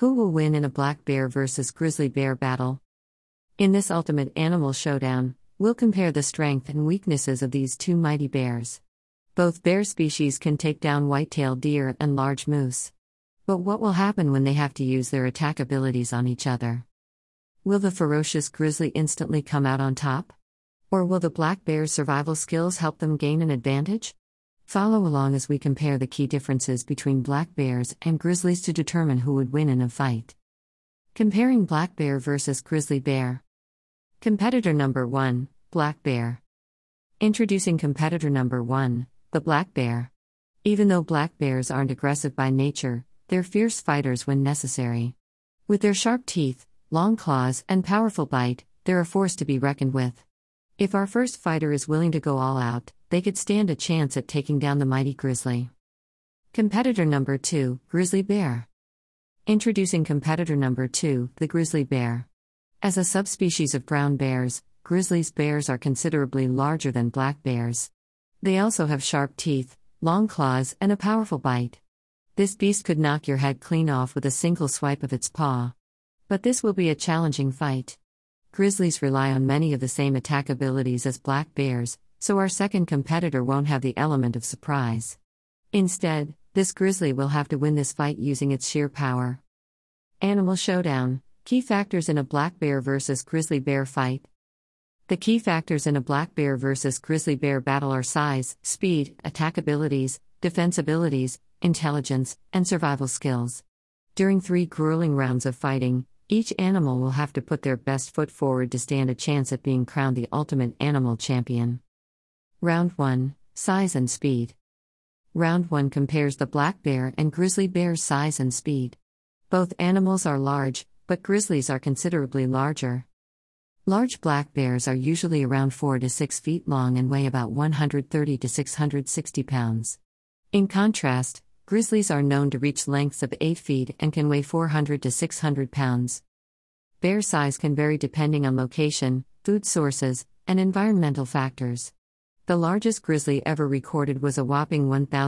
Who will win in a black bear versus grizzly bear battle? In this ultimate animal showdown, we'll compare the strength and weaknesses of these two mighty bears. Both bear species can take down white-tailed deer and large moose. But what will happen when they have to use their attack abilities on each other? Will the ferocious grizzly instantly come out on top? Or will the black bear's survival skills help them gain an advantage? Follow along as we compare the key differences between black bears and grizzlies to determine who would win in a fight. Comparing black bear versus grizzly bear. Competitor number 1, black bear. Introducing competitor number 1, the black bear. Even though black bears aren't aggressive by nature, they're fierce fighters when necessary. With their sharp teeth, long claws, and powerful bite, they're a force to be reckoned with. If our first fighter is willing to go all out, they could stand a chance at taking down the mighty grizzly. Competitor number 2, grizzly bear. Introducing competitor number 2, the grizzly bear. As a subspecies of brown bears, grizzly bears are considerably larger than black bears. They also have sharp teeth, long claws, and a powerful bite. This beast could knock your head clean off with a single swipe of its paw. But this will be a challenging fight. Grizzlies rely on many of the same attack abilities as black bears, so our second competitor won't have the element of surprise. Instead, this grizzly will have to win this fight using its sheer power. Animal showdown: key factors in a black bear versus grizzly bear fight. The key factors in a black bear versus grizzly bear battle are size, speed, attack abilities, defense abilities, intelligence, and survival skills. During 3 grueling rounds of fighting, each animal will have to put their best foot forward to stand a chance at being crowned the ultimate animal champion. Round 1: Size and Speed. Round 1 compares the black bear and grizzly bear's size and speed. Both animals are large, but grizzlies are considerably larger. Large black bears are usually around 4 to 6 feet long and weigh about 130 to 660 pounds. In contrast, grizzlies are known to reach lengths of 8 feet and can weigh 400 to 600 pounds. Bear size can vary depending on location, food sources, and environmental factors. The largest grizzly ever recorded was a whopping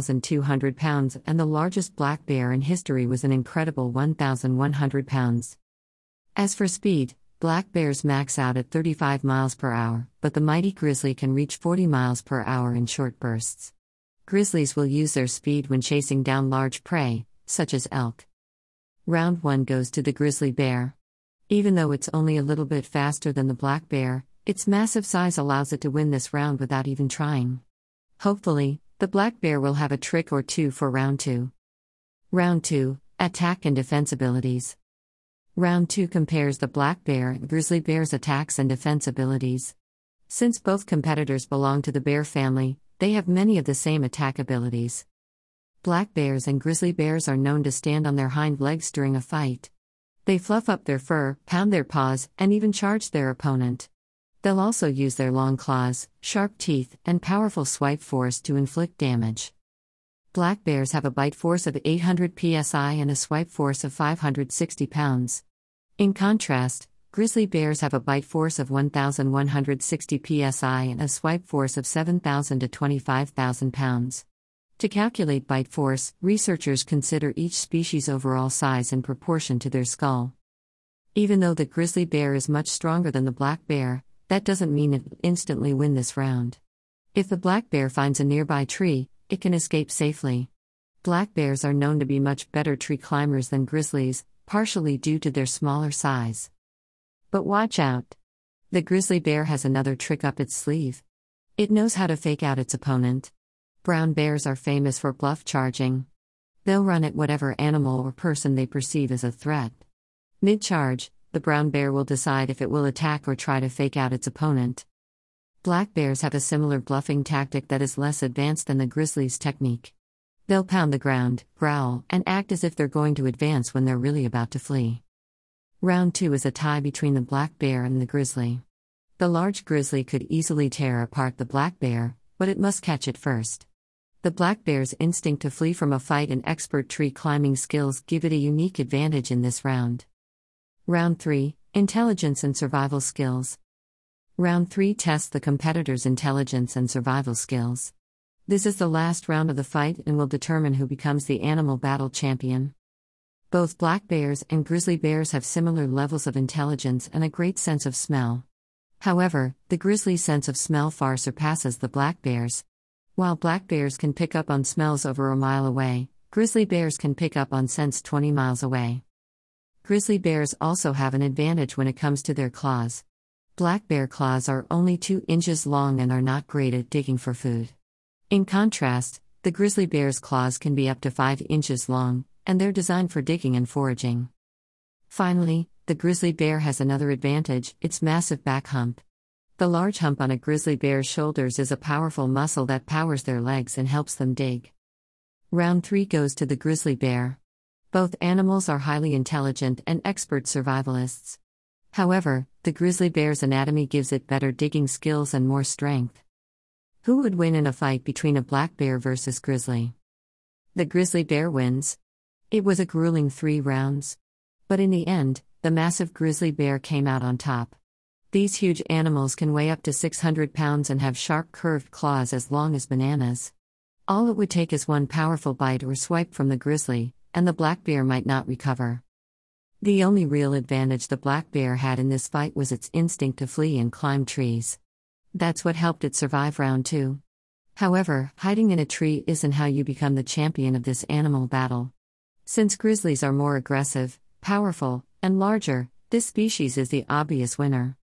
1,200 pounds, and the largest black bear in history was an incredible 1,100 pounds. As for speed, black bears max out at 35 miles per hour, but the mighty grizzly can reach 40 miles per hour in short bursts. Grizzlies will use their speed when chasing down large prey, such as elk. Round 1 goes to the grizzly bear. Even though it's only a little bit faster than the black bear, its massive size allows it to win this round without even trying. Hopefully, the black bear will have a trick or two for round 2. Round 2: Attack and Defense Abilities. Round 2 compares the black bear and grizzly bear's attacks and defense abilities. Since both competitors belong to the bear family, they have many of the same attack abilities. Black bears and grizzly bears are known to stand on their hind legs during a fight. They fluff up their fur, pound their paws, and even charge their opponent. They'll also use their long claws, sharp teeth, and powerful swipe force to inflict damage. Black bears have a bite force of 800 psi and a swipe force of 560 pounds. In contrast, grizzly bears have a bite force of 1,160 psi and a swipe force of 7,000 to 25,000 pounds. To calculate bite force, researchers consider each species' overall size in proportion to their skull. Even though the grizzly bear is much stronger than the black bear, that doesn't mean it will instantly win this round. If the black bear finds a nearby tree, it can escape safely. Black bears are known to be much better tree climbers than grizzlies, partially due to their smaller size. But watch out! The grizzly bear has another trick up its sleeve. It knows how to fake out its opponent. Brown bears are famous for bluff charging. They'll run at whatever animal or person they perceive as a threat. Mid-charge, the brown bear will decide if it will attack or try to fake out its opponent. Black bears have a similar bluffing tactic that is less advanced than the grizzly's technique. They'll pound the ground, growl, and act as if they're going to advance when they're really about to flee. Round 2 is a tie between the black bear and the grizzly. The large grizzly could easily tear apart the black bear, but it must catch it first. The black bear's instinct to flee from a fight and expert tree climbing skills give it a unique advantage in this round. Round 3: Intelligence and Survival Skills. Round 3 tests the competitor's intelligence and survival skills. This is the last round of the fight and will determine who becomes the animal battle champion. Both black bears and grizzly bears have similar levels of intelligence and a great sense of smell. However, the grizzly's sense of smell far surpasses the black bear's. While black bears can pick up on smells over a mile away, grizzly bears can pick up on scents 20 miles away. Grizzly bears also have an advantage when it comes to their claws. Black bear claws are only 2 inches long and are not great at digging for food. In contrast, the grizzly bear's claws can be up to 5 inches long, and they're designed for digging and foraging. Finally, the grizzly bear has another advantage: its massive back hump. The large hump on a grizzly bear's shoulders is a powerful muscle that powers their legs and helps them dig. Round 3 goes to the grizzly bear. Both animals are highly intelligent and expert survivalists. However, the grizzly bear's anatomy gives it better digging skills and more strength. Who would win in a fight between a black bear versus grizzly? The grizzly bear wins. It was a grueling 3 rounds. But in the end, the massive grizzly bear came out on top. These huge animals can weigh up to 600 pounds and have sharp curved claws as long as bananas. All it would take is one powerful bite or swipe from the grizzly, and the black bear might not recover. The only real advantage the black bear had in this fight was its instinct to flee and climb trees. That's what helped it survive round 2. However, hiding in a tree isn't how you become the champion of this animal battle. Since grizzlies are more aggressive, powerful, and larger, this species is the obvious winner.